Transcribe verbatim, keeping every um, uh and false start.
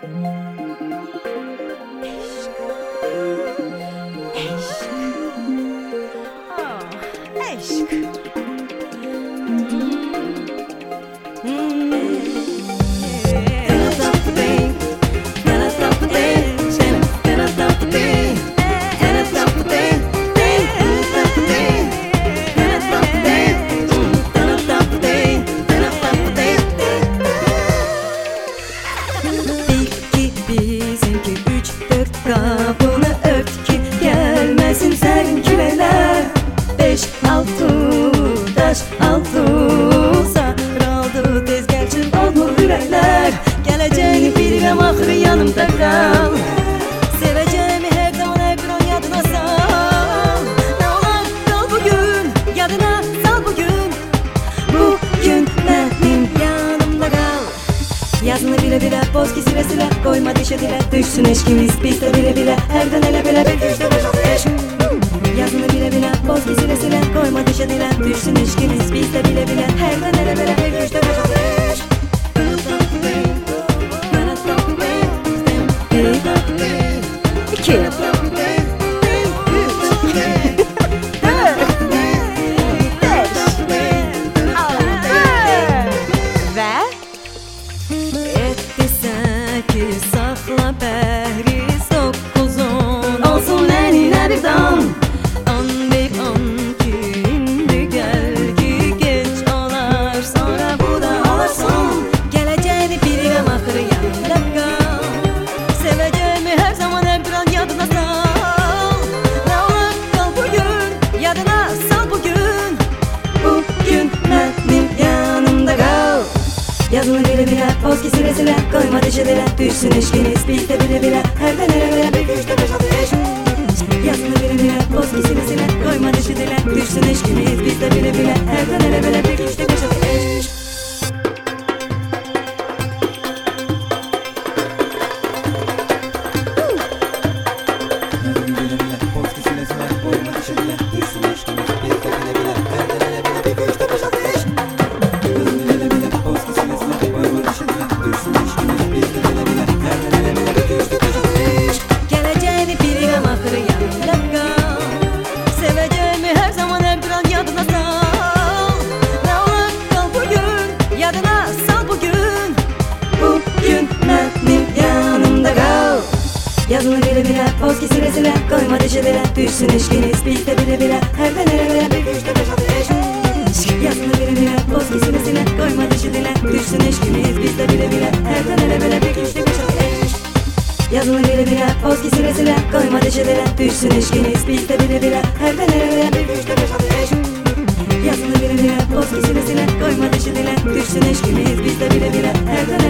Kapını ört ki gelmesin sen küleler. Beş altı taş altı sarıldı tez gelsin oldu yürekler. Geleceğini bilmem ahır yanımda kal. Seveceğimi her zaman her bir an yadına sal. Ne olur kal bugün yadına sal bugün. Bugün benim yanımda kal. Yazını bile bile boz ki sile sile koyma dişe dile. Düşsün eşkimiz biz de bile bile herden ele bile bir güçte beş altı beş. Yazını bile bile boz ki sile sile koyma dişe dile. Düşsün eşkimiz biz de bile bile herden ele bile bir güçte beş altı beş. İki sakla bəhri soqquzun olsun əlinə bir dan. On bir on ki indi gəl ki geç olar sonra bu da olarsan. Gələcəyini bilirəm axırı yanımda qal. Sevəcəyimi hər zaman hər bir an yadına sal. Nə olur qal bugün yadına sal bugün. Bugün mənim yanımda qal. Yazını bile bile boz ki sile sile koyma dişe dile. Düşsün eşkiniz biz de bile bile herden ele bile bir güçte beş altı beş. Yazını bile bile boz ki sile sile koyma dişe dile. Düşsün eşkiniz biz de bile bile herden ele bile bir güçte beş altı beş. Yazını bile bile boz ki sile sile koyma dişe dile. Düşsün eşkiniz biz de bile bile herden ele bile bir güçte beş altı beş. Yazını bile bile boz ki sile sile koyma dişe dile. Düşsün eşkiniz biz de bile bile herden ele bile bir güçte beş altı beş. Yazını bile bile boz ki sile sile koyma dişe dile. Düşsün eşkiniz biz de bile bile herden ele bile bir güçte beş altı beş. Yazını bile bile boz ki sile sile koyma dişe dile. Düşsün eşkiniz biz de bile bile herden